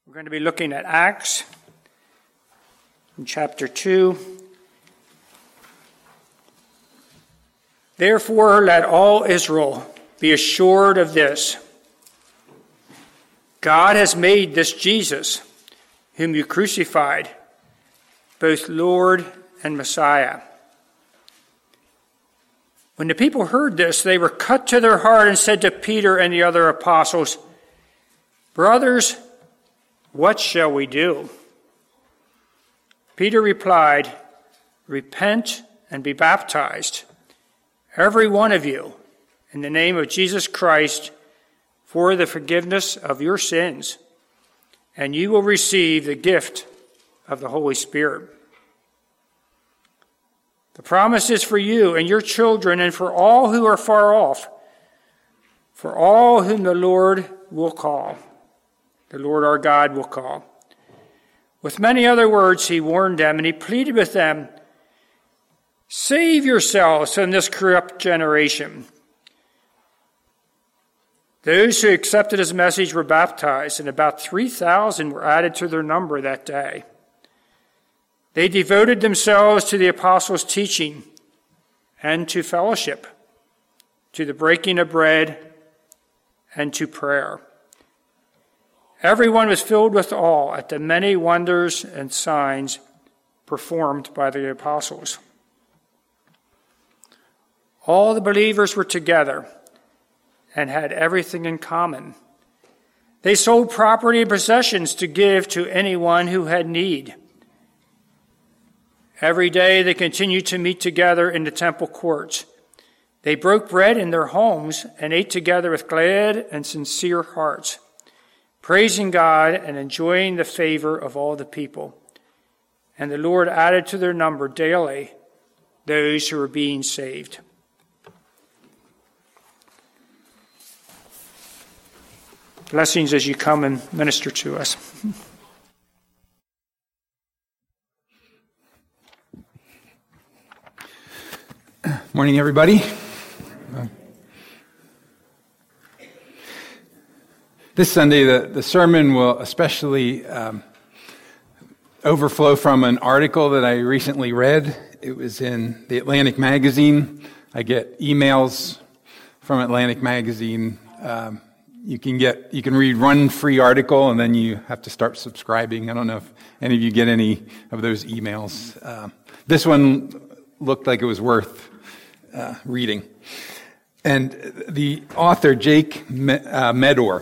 We're going to be looking at Acts in chapter 2. Therefore, let all Israel be assured of this. God has made this Jesus, whom you crucified, both Lord and Messiah. When the people heard this, they were cut to their heart and said to Peter and the other apostles, "Brothers, what shall we do?" Peter replied, "Repent and be baptized, every one of you, in the name of Jesus Christ, for the forgiveness of your sins, and you will receive the gift of the Holy Spirit. The promise is for you and your children and for all who are far off, for all whom the Lord will call." The Lord our God will call. With many other words, he warned them and he pleaded with them, "Save yourselves from this corrupt generation." Those who accepted his message were baptized, and about 3,000 were added to their number that day. They devoted themselves to the apostles' teaching and to fellowship, to the breaking of bread and to prayer. Everyone was filled with awe at the many wonders and signs performed by the apostles. All the believers were together and had everything in common. They sold property and possessions to give to anyone who had need. Every day they continued to meet together in the temple courts. They broke bread in their homes and ate together with glad and sincere hearts, praising God and enjoying the favor of all the people. And the Lord added to their number daily those who were being saved. Blessings as you come and minister to us. Morning, everybody. This Sunday, the sermon will especially overflow from an article that I recently read. It was in the Atlantic Magazine. I get emails from Atlantic Magazine. You can read one free article, and then you have to start subscribing. I don't know if any of you get any of those emails. This one looked like it was worth reading. And the author, Jake Medor,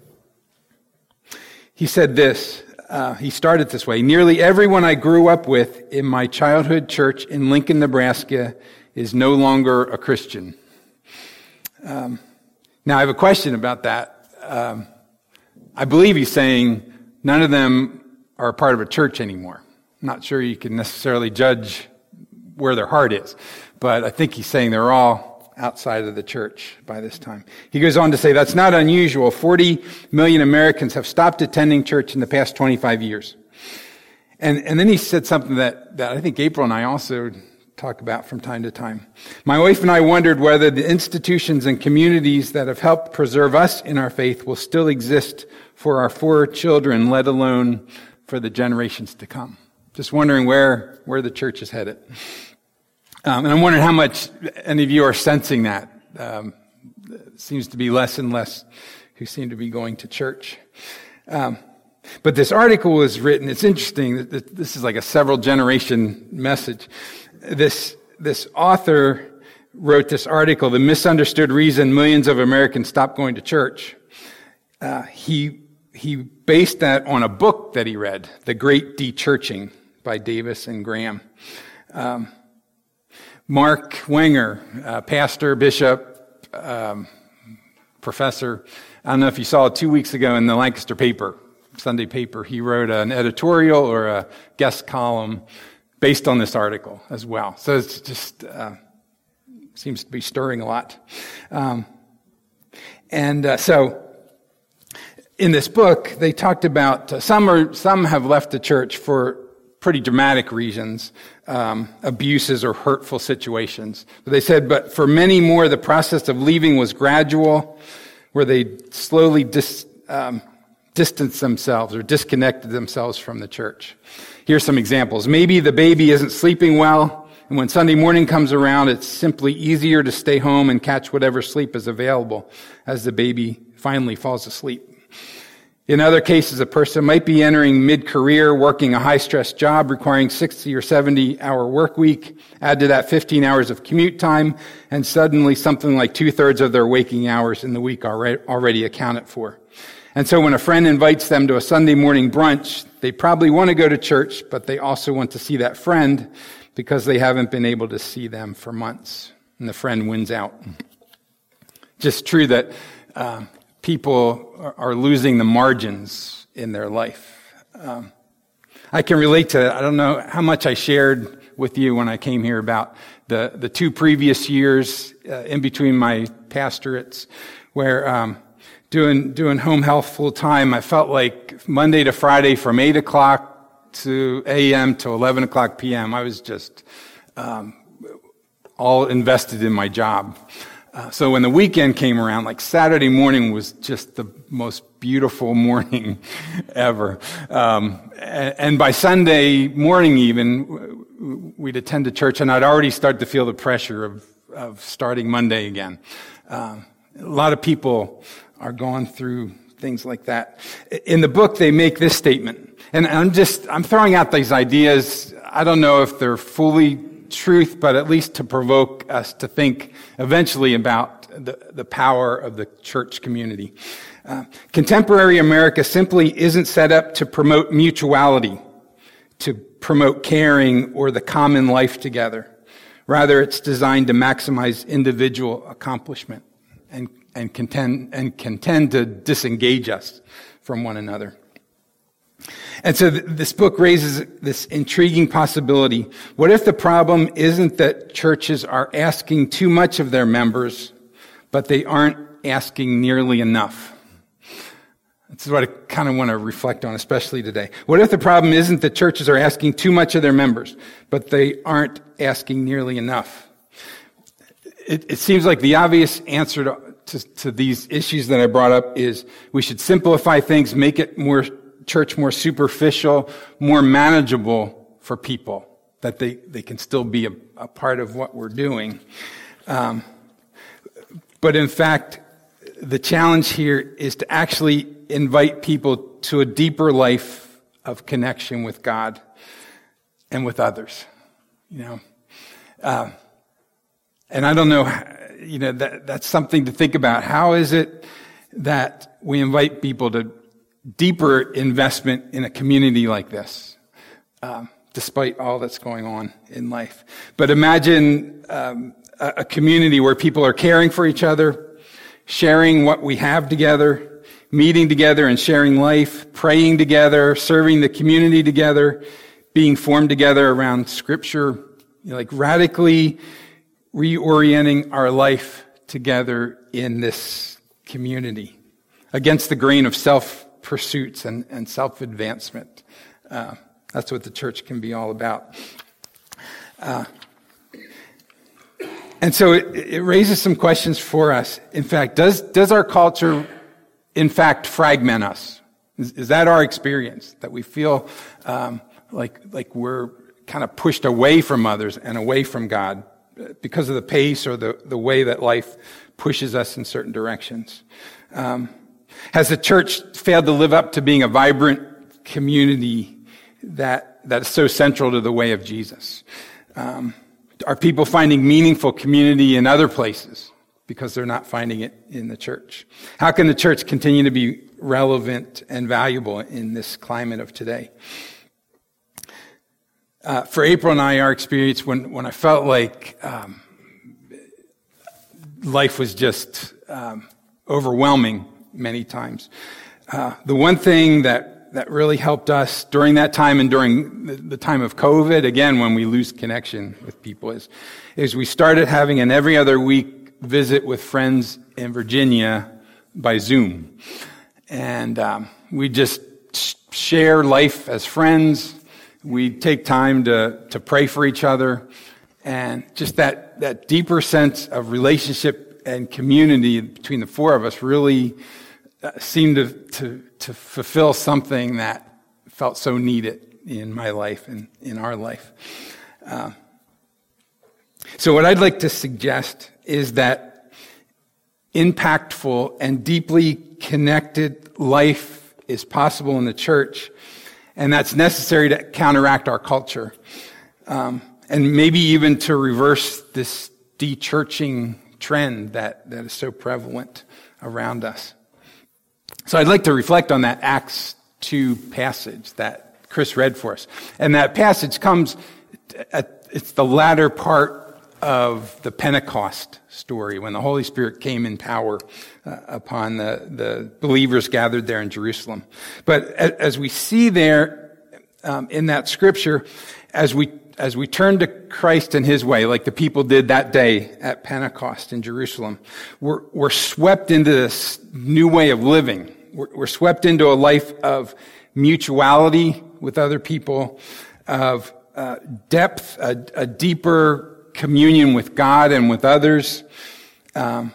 he said this. He started this way: "Nearly everyone I grew up with in my childhood church in Lincoln, Nebraska, is no longer a Christian." Now, I have a question about that. I believe he's saying none of them are a part of a church anymore. I'm not sure you can necessarily judge where their heart is, but I think he's saying they're all outside of the church by this time. He goes on to say that's not unusual. 40 million Americans have stopped attending church in the past 25 years. And then he said something that I think April and I also talk about from time to time. "My wife and I wondered whether the institutions and communities that have helped preserve us in our faith will still exist for our 4 children, let alone for the generations to come." Just wondering where the church is headed. And I'm wondering how much any of you are sensing that. It seems to be less and less who seem to be going to church. But this article was written, it's interesting, that this is like a several generation message. This author wrote this article, "The Misunderstood Reason Millions of Americans Stop Going to Church." He based that on a book that he read, The Great De-Churching by Davis and Graham. Mark Wenger, pastor, bishop, professor, I don't know if you saw it 2 weeks ago in the Lancaster paper, Sunday paper, he wrote an editorial or a guest column based on this article as well. So it's just seems to be stirring a lot. So in this book, they talked about some have left the church for pretty dramatic reasons, abuses or hurtful situations. But they said, but for many more, the process of leaving was gradual, where they slowly distanced themselves or disconnected themselves from the church. Here's some examples. Maybe the baby isn't sleeping well, and when Sunday morning comes around, it's simply easier to stay home and catch whatever sleep is available as the baby finally falls asleep. In other cases, a person might be entering mid-career, working a high-stress job requiring 60 or 70-hour work week. Add to that 15 hours of commute time, and suddenly something like 2/3 of their waking hours in the week are already accounted for. And so when a friend invites them to a Sunday morning brunch, they probably want to go to church, but they also want to see that friend because they haven't been able to see them for months. And the friend wins out. Just true that people are losing the margins in their life. I can relate to that. I don't know how much I shared with you when I came here about the 2 previous years in between my pastorates where doing home health full time, I felt like Monday to Friday from 8 o'clock to a.m. to 11 o'clock p.m. I was just all invested in my job. So when the weekend came around, like Saturday morning was just the most beautiful morning ever. And by Sunday morning even, we'd attend to church and I'd already start to feel the pressure of starting Monday again. A lot of people are going through things like that. In the book, they make this statement. And I'm throwing out these ideas. I don't know if they're fully truth, but at least to provoke us to think eventually about the power of the church community. Contemporary America simply isn't set up to promote mutuality, to promote caring or the common life together. Rather, it's designed to maximize individual accomplishment and contend to disengage us from one another. And so this book raises this intriguing possibility. What if the problem isn't that churches are asking too much of their members, but they aren't asking nearly enough? This is what I kind of want to reflect on, especially today. What if the problem isn't that churches are asking too much of their members, but they aren't asking nearly enough? It seems like the obvious answer to these issues that I brought up is we should simplify things, make it church more superficial, more manageable for people, that they can still be a part of what we're doing. But in fact, the challenge here is to actually invite people to a deeper life of connection with God and with others. And I don't know, that's something to think about. How is it that we invite people to deeper investment in a community like this, despite all that's going on in life? But imagine a community where people are caring for each other, sharing what we have together, meeting together and sharing life, praying together, serving the community together, being formed together around Scripture, like radically reorienting our life together in this community against the grain of self-pursuits and self-advancement. That's what the church can be all about. And so it raises some questions for us. In fact, does our culture, in fact, fragment us? Is that our experience? That we feel like we're kind of pushed away from others and away from God because of the pace or the way that life pushes us in certain directions? Has the church failed to live up to being a vibrant community that is so central to the way of Jesus? Are people finding meaningful community in other places because they're not finding it in the church? How can the church continue to be relevant and valuable in this climate of today? For April and I, our experience when I felt like life was just overwhelming many times, the one thing that really helped us during that time and during the time of COVID, again, when we lose connection with people, is we started having an every other week visit with friends in Virginia by Zoom. And we just share life as friends. We take time to pray for each other. And just that deeper sense of relationship and community between the four of us really seemed to fulfill something that felt so needed in my life and in our life. So what I'd like to suggest is that impactful and deeply connected life is possible in the church, and that's necessary to counteract our culture, and maybe even to reverse this de-churching trend that is so prevalent around us. So I'd like to reflect on that Acts 2 passage that Chris read for us. And that passage comes, it's the latter part of the Pentecost story, when the Holy Spirit came in power upon the believers gathered there in Jerusalem. But as we see there in that scripture, as we turn to Christ and his way, like the people did that day at Pentecost in Jerusalem, we're swept into this new way of living. We're swept into a life of mutuality with other people, of depth, a deeper communion with God and with others. And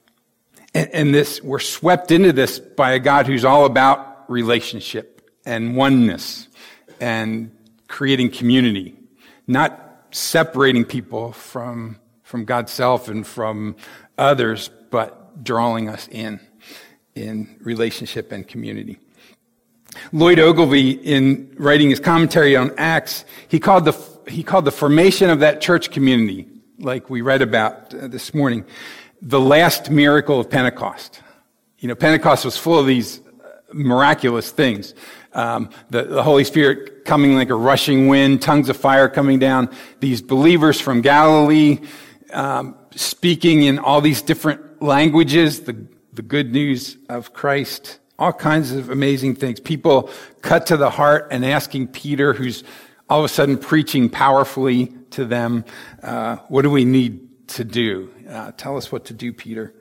this, we're swept into this by a God who's all about relationship and oneness and creating community, not separating people from God's self and from others, but drawing us in relationship and community. Lloyd Ogilvie, in writing his commentary on Acts, he called the formation of that church community, like we read about this morning, the last miracle of Pentecost. You know, Pentecost was full of these miraculous things. The Holy Spirit coming like a rushing wind, tongues of fire coming down, these believers from Galilee speaking in all these different languages, the good news of Christ, all kinds of amazing things. People cut to the heart and asking Peter, who's all of a sudden preaching powerfully to them, what do we need to do? Tell us what to do, Peter.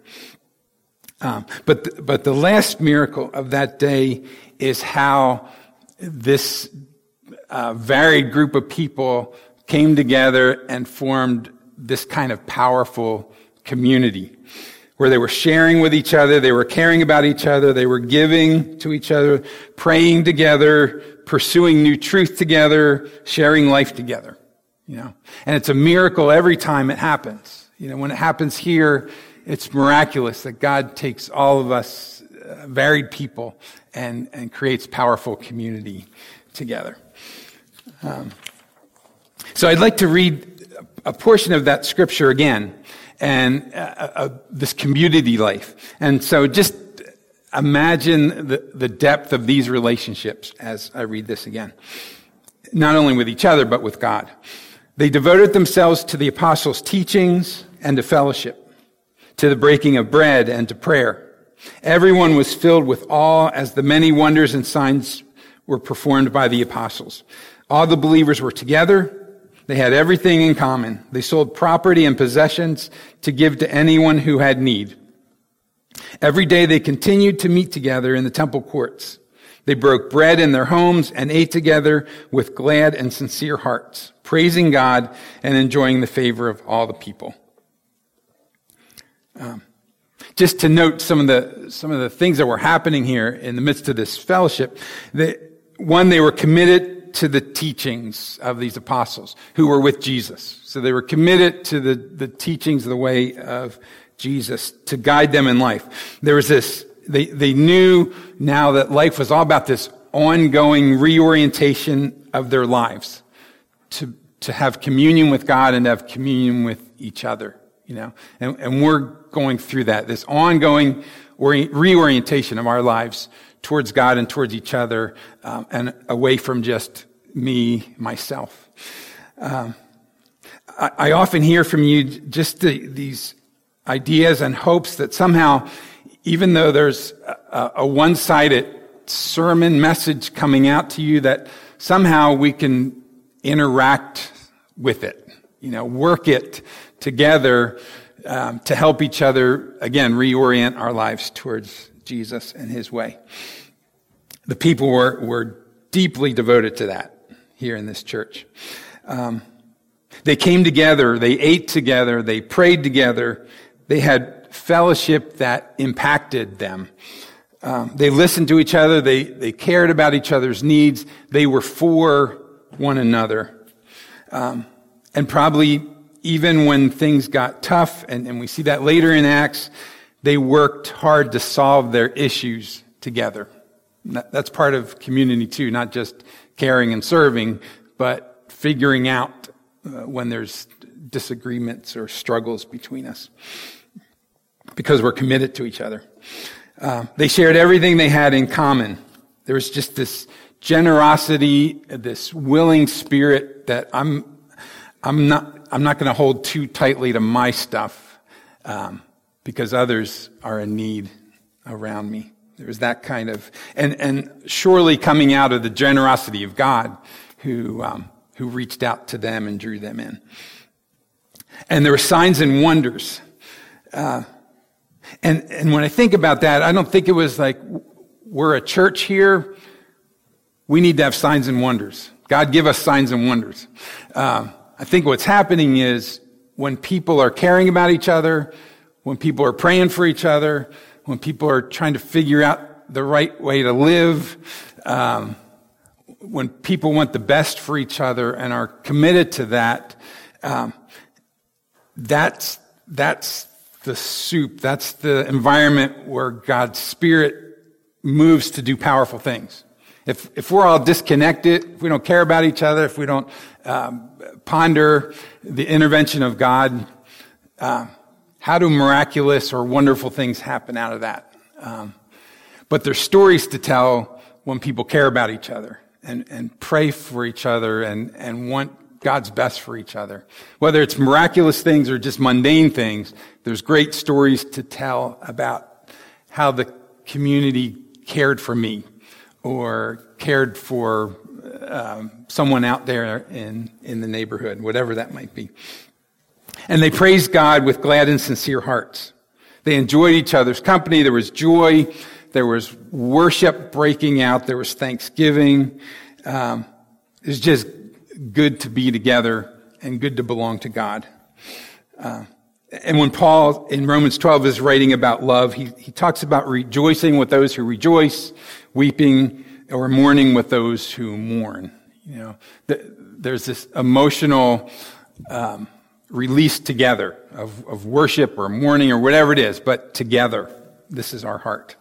But the last miracle of that day is how this varied group of people came together and formed this kind of powerful community where they were sharing with each other, they were caring about each other, they were giving to each other, praying together, pursuing new truth together, sharing life together. You know, and it's a miracle every time it happens. You know, when it happens here, it's miraculous that God takes all of us, varied people, and creates powerful community together. So I'd like to read a portion of that scripture again, and this community life. And so just imagine the depth of these relationships as I read this again. Not only with each other, but with God. They devoted themselves to the apostles' teachings and to fellowship, to the breaking of bread and to prayer. Everyone was filled with awe as the many wonders and signs were performed by the apostles. All the believers were together. They had everything in common. They sold property and possessions to give to anyone who had need. Every day they continued to meet together in the temple courts. They broke bread in their homes and ate together with glad and sincere hearts, praising God and enjoying the favor of all the people. Just to note some of the things that were happening here in the midst of this fellowship. They were committed to the teachings of these apostles who were with Jesus. So they were committed to the teachings of the way of Jesus to guide them in life. There was this, they knew now that life was all about this ongoing reorientation of their lives to have communion with God and to have communion with each other, you know. And we're going through that, this ongoing reorientation of our lives towards God and towards each other, and away from just me, myself. I often hear from you just these ideas and hopes that somehow, even though there's a one-sided sermon message coming out to you, that somehow we can interact with it, you know, work it together to help each other, again, reorient our lives towards Jesus and his way. The people were deeply devoted to that here in this church. They came together, they ate together, they prayed together, they had fellowship that impacted them. They listened to each other. They cared about each other's needs. They were for one another. And probably even when things got tough, and we see that later in Acts, they worked hard to solve their issues together. That's part of community too, not just caring and serving, but figuring out when there's disagreements or struggles between us, because we're committed to each other. They shared everything they had in common. There was just this generosity, this willing spirit that I'm not going to hold too tightly to my stuff, because others are in need around me. There was that kind of, and surely coming out of the generosity of God, who reached out to them and drew them in. And there were signs and wonders. And when I think about that, I don't think it was like, we're a church here, we need to have signs and wonders. God, give us signs and wonders. I think what's happening is when people are caring about each other, when people are praying for each other, when people are trying to figure out the right way to live, when people want the best for each other and are committed to that, that's the soup. That's the environment where God's Spirit moves to do powerful things. If we're all disconnected, if we don't care about each other, if we don't ponder the intervention of God, how do miraculous or wonderful things happen out of that? But there's stories to tell when people care about each other and pray for each other and want God's best for each other. Whether it's miraculous things or just mundane things, there's great stories to tell about how the community cared for me or cared for someone out there in the neighborhood, whatever that might be. And they praised God with glad and sincere hearts. They enjoyed each other's company. There was joy. There was worship breaking out. There was thanksgiving. It was just good to be together and good to belong to God. And when Paul in Romans 12 is writing about love, he talks about rejoicing with those who rejoice, weeping or mourning with those who mourn. You know, there's this emotional release together of worship or mourning or whatever it is, but together. This is our heart.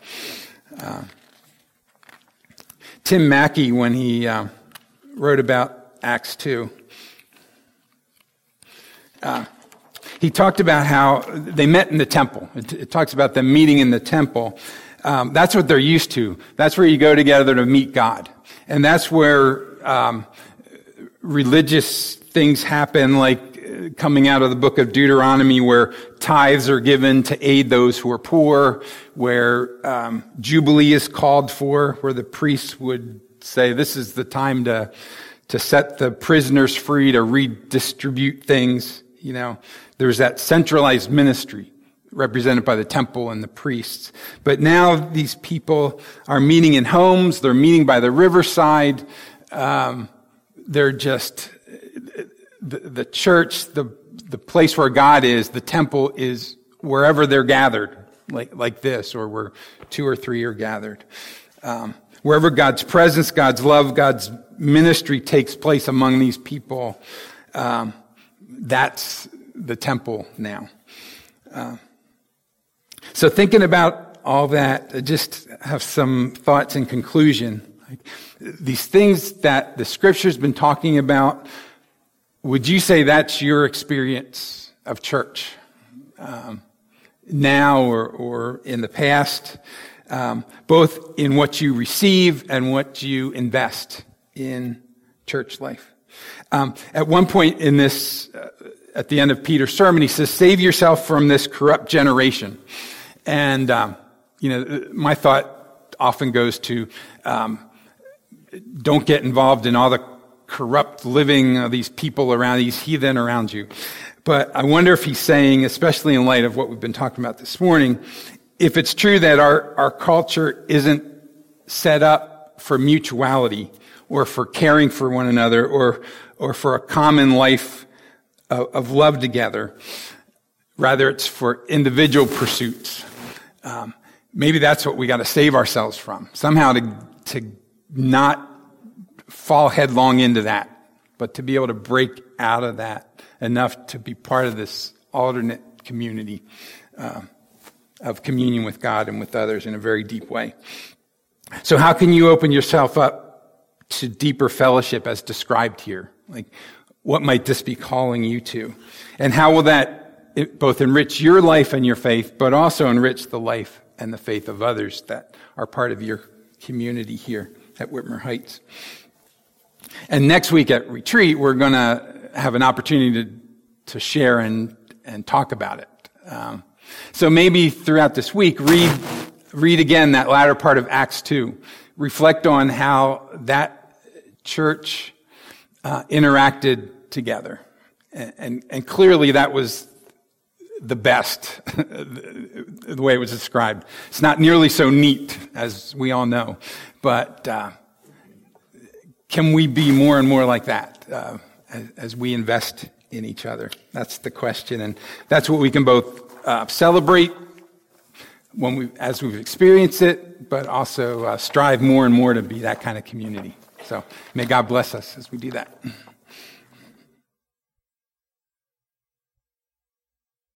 Tim Mackey, when he wrote about Acts 2, he talked about how they met in the temple. It talks about them meeting in the temple. That's what they're used to. That's where you go together to meet God. And that's where religious things happen, like coming out of the book of Deuteronomy, where tithes are given to aid those who are poor, where Jubilee is called for, where the priests would say, this is the time to set the prisoners free, to redistribute things. You know, there's that centralized ministry represented by the temple and the priests. But now these people are meeting in homes. They're meeting by the riverside. They're just, the church, the place where God is, the temple is wherever they're gathered, like this, or where 2 or 3 are gathered. Wherever God's presence, God's love, God's ministry takes place among these people, that's the temple now. So thinking about all that, I just have some thoughts in conclusion. These things that the Scripture's been talking about, would you say that's your experience of church now or in the past, both in what you receive and what you invest in church life? At one point in this, at the end of Peter's sermon, he says, "Save yourself from this corrupt generation." And, my thought often goes to, don't get involved in all the corrupt living of these people around, these heathen around you. But I wonder if he's saying, especially in light of what we've been talking about this morning, if it's true that our culture isn't set up for mutuality or for caring for one another or for a common life of love together. Rather, it's for individual pursuits. maybe that's what we got to save ourselves from. Somehow to not fall headlong into that, but to be able to break out of that enough to be part of this alternate community of communion with God and with others in a very deep way. So how can you open yourself up to deeper fellowship as described here? Like, what might this be calling you to? And how will that both enrich your life and your faith, but also enrich the life and the faith of others that are part of your community here at Whitmer Heights? And next week at Retreat, we're going to have an opportunity to share and talk about it. So maybe throughout this week, read again that latter part of Acts 2. Reflect on how that church interacted together. And clearly that was the best, the way it was described. It's not nearly so neat, as we all know, but can we be more and more like that as we invest in each other? That's the question, and that's what we can both celebrate as we've experienced it, but also strive more and more to be that kind of community. So may God bless us as we do that.